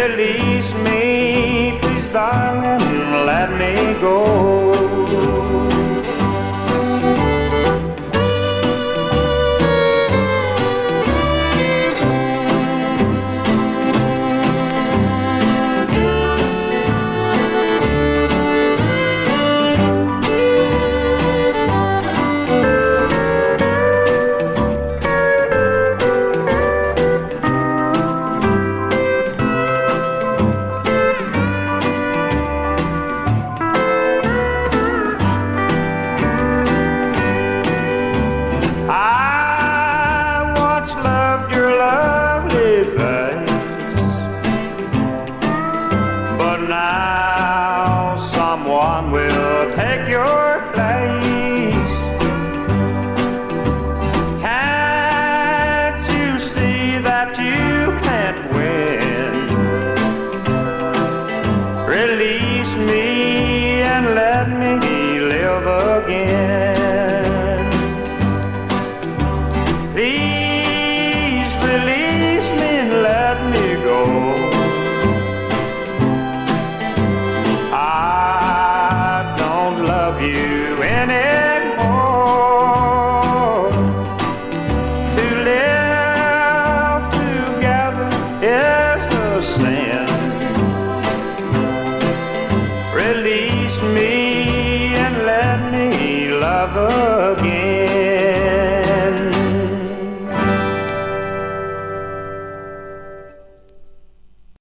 Release me, please, darling, let me go. Loved your lovely face, but now someone will take your place. Can't you see that you can't win? Release me and let me live again. Please release me and let me go. I don't love you anymore. To live together is a sin. Release me and let me love again.